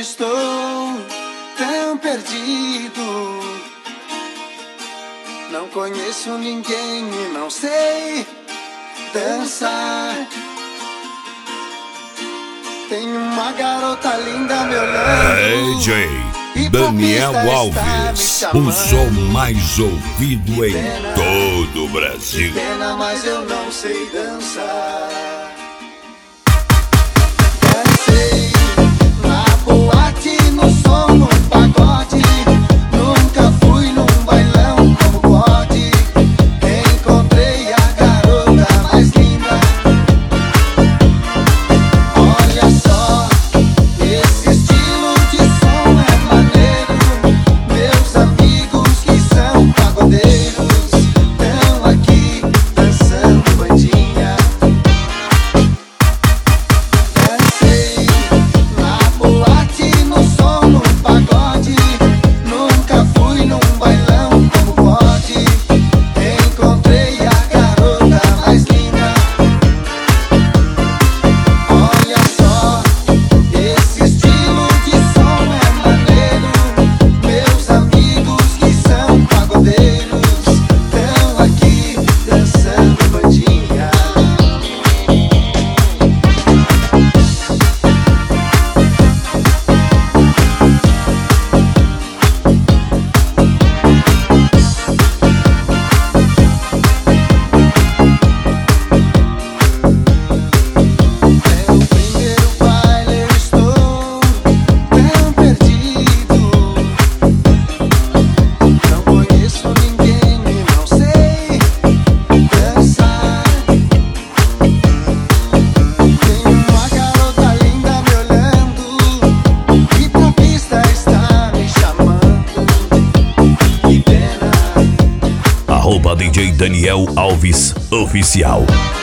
estou tão perdido. Não conheço ninguém e não sei dançar. Tem uma garota linda me olhando. DJ Daniel Alves, o som mais ouvido em todo o Brasil. Pena, mas eu não sei dançar. Dancei na boate, no som, no pagode. Nunca fui num bailão como pode. Encontrei a garota mais linda. Olha só, esse estilo de som é maneiro. Meus amigos que são pagodeiros estão aqui dançando bandinha. Dancei na boate, no som, no pagode. Nunca fui num bailão como pode. Encontrei a garota mais linda. Olha só, esse estilo de som é maneiro. Meus amigos que são pagodeiros estão aqui dançando bandinha. É o primeiro baile, eu estou tão perdido. Não conheço ninguém e não sei dançar. Tem uma garota linda me olhando e pra pista está me chamando. Que pena. @DJ Daniel Alves Oficial.